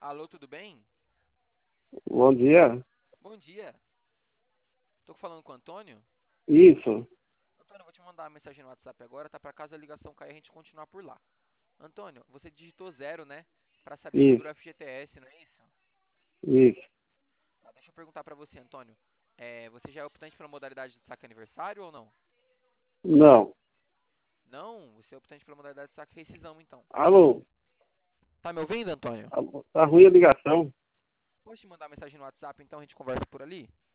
Alô, tudo bem? Bom dia. Bom dia. Tô falando com o Antônio. Isso, Antônio, eu vou te mandar uma mensagem no WhatsApp agora, tá? Pra caso a ligação cair, a gente continuar por lá. Antônio, você digitou zero, né? Pra saber sobre isso, o FGTS, não é isso? isso. Tá, deixa eu perguntar pra você, Antônio. Você já é optante pela modalidade de saque aniversário ou não? Não. Não? Você é optante pela modalidade de saque rescisão, então. Alô? Tá me ouvindo, Antônio? Tá ruim a ligação. Posso te mandar mensagem no WhatsApp, então a gente conversa por ali?